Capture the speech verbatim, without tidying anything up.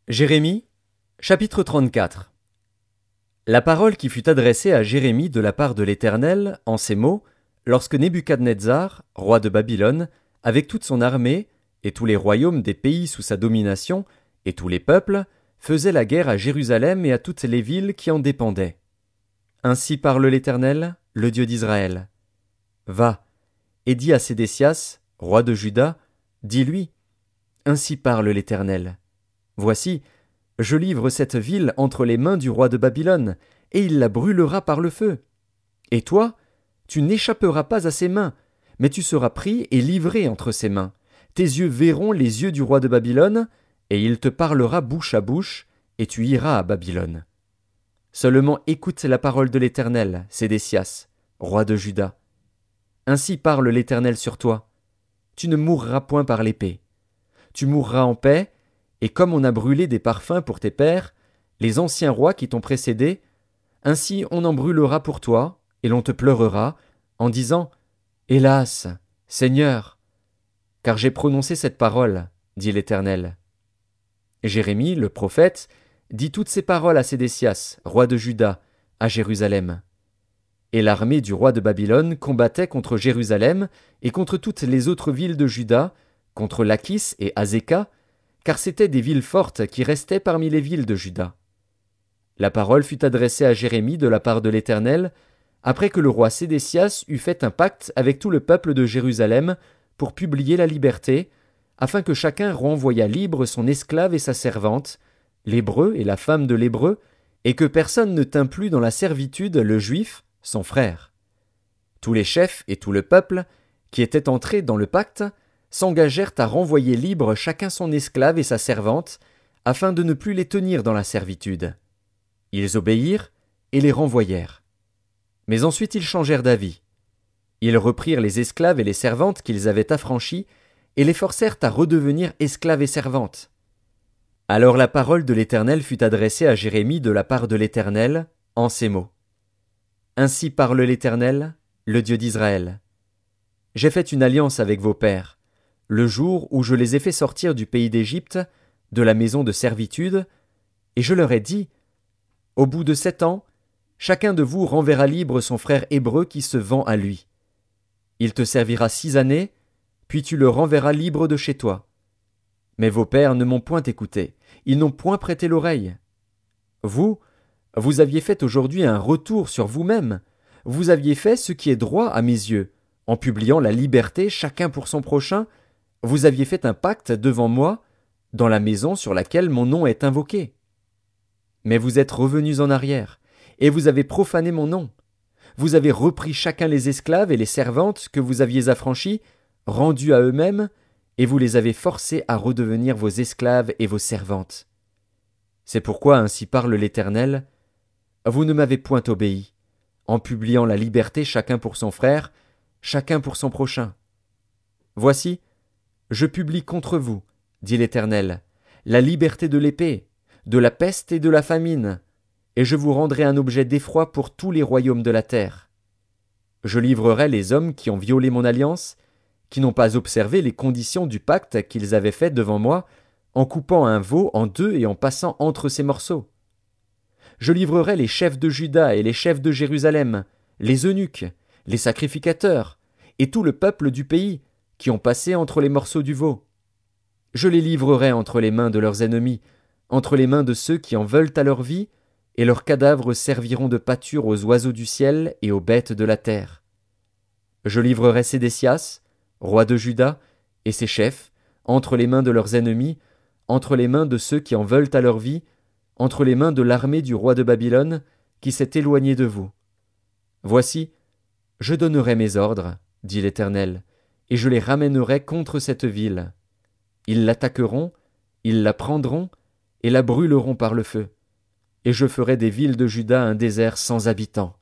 Jérémie, chapitre trente-quatre. La parole qui fut adressée à Jérémie de la part de l'Éternel, en ces mots, lorsque Nebuchadnezzar, roi de Babylone, avec toute son armée, et tous les royaumes des pays sous sa domination, et tous les peuples, faisaient la guerre à Jérusalem et à toutes les villes qui en dépendaient. Ainsi parle l'Éternel, le Dieu d'Israël. Va, et dis à Sédécias, roi de Juda, dis-lui, ainsi parle l'Éternel. Voici, je livre cette ville entre les mains du roi de Babylone, et il la brûlera par le feu. Et toi, tu n'échapperas pas à ses mains, mais tu seras pris et livré entre ses mains. Tes yeux verront les yeux du roi de Babylone, et il te parlera bouche à bouche, et tu iras à Babylone. Seulement écoute la parole de l'Éternel, Sédécias, roi de Juda. Ainsi parle l'Éternel sur toi. Tu ne mourras point par l'épée. Tu mourras en paix, et comme on a brûlé des parfums pour tes pères, les anciens rois qui t'ont précédé, ainsi on en brûlera pour toi, et l'on te pleurera, en disant « Hélas, Seigneur !» Car j'ai prononcé cette parole, dit l'Éternel. Jérémie, le prophète, dit toutes ces paroles à Sédécias, roi de Juda, à Jérusalem. Et l'armée du roi de Babylone combattait contre Jérusalem et contre toutes les autres villes de Juda, contre Lachis et Azéka, car c'étaient des villes fortes qui restaient parmi les villes de Juda. La parole fut adressée à Jérémie de la part de l'Éternel, après que le roi Sédécias eut fait un pacte avec tout le peuple de Jérusalem pour publier la liberté, afin que chacun renvoyât libre son esclave et sa servante, l'hébreu et la femme de l'hébreu, et que personne ne tint plus dans la servitude le juif, son frère. Tous les chefs et tout le peuple, qui étaient entrés dans le pacte, s'engagèrent à renvoyer libre chacun son esclave et sa servante, afin de ne plus les tenir dans la servitude. Ils obéirent et les renvoyèrent. Mais ensuite ils changèrent d'avis. Ils reprirent les esclaves et les servantes qu'ils avaient affranchis, et les forcèrent à redevenir esclaves et servantes. Alors la parole de l'Éternel fut adressée à Jérémie de la part de l'Éternel, en ces mots. Ainsi parle l'Éternel, le Dieu d'Israël. J'ai fait une alliance avec vos pères, le jour où je les ai fait sortir du pays d'Égypte, de la maison de servitude, et je leur ai dit, au bout de sept ans, chacun de vous renverra libre son frère hébreu qui se vend à lui. Il te servira six années, puis tu le renverras libre de chez toi. Mais vos pères ne m'ont point écouté, ils n'ont point prêté l'oreille. Vous, vous aviez fait aujourd'hui un retour sur vous-même, vous aviez fait ce qui est droit à mes yeux, en publiant la liberté chacun pour son prochain, vous aviez fait un pacte devant moi, dans la maison sur laquelle mon nom est invoqué. Mais vous êtes revenus en arrière, et vous avez profané mon nom. Vous avez repris chacun les esclaves et les servantes que vous aviez affranchis, rendus à eux-mêmes, et vous les avez forcés à redevenir vos esclaves et vos servantes. C'est pourquoi ainsi parle l'Éternel, vous ne m'avez point obéi, en publiant la liberté chacun pour son frère, chacun pour son prochain. Voici, je publie contre vous, dit l'Éternel, la liberté de l'épée, de la peste et de la famine, et je vous rendrai un objet d'effroi pour tous les royaumes de la terre. Je livrerai les hommes qui ont violé mon alliance, qui n'ont pas observé les conditions du pacte qu'ils avaient fait devant moi, en coupant un veau en deux et en passant entre ses morceaux. Je livrerai les chefs de Juda et les chefs de Jérusalem, les eunuques, les sacrificateurs, et tout le peuple du pays, qui ont passé entre les morceaux du veau. Je les livrerai entre les mains de leurs ennemis, entre les mains de ceux qui en veulent à leur vie, et leurs cadavres serviront de pâture aux oiseaux du ciel et aux bêtes de la terre. Je livrerai Sédécias, roi de Juda, et ses chefs, entre les mains de leurs ennemis, entre les mains de ceux qui en veulent à leur vie, entre les mains de l'armée du roi de Babylone, qui s'est éloignée de vous. Voici, je donnerai mes ordres, dit l'Éternel, et je les ramènerai contre cette ville. Ils l'attaqueront, ils la prendront, et la brûleront par le feu. Et je ferai des villes de Juda un désert sans habitants.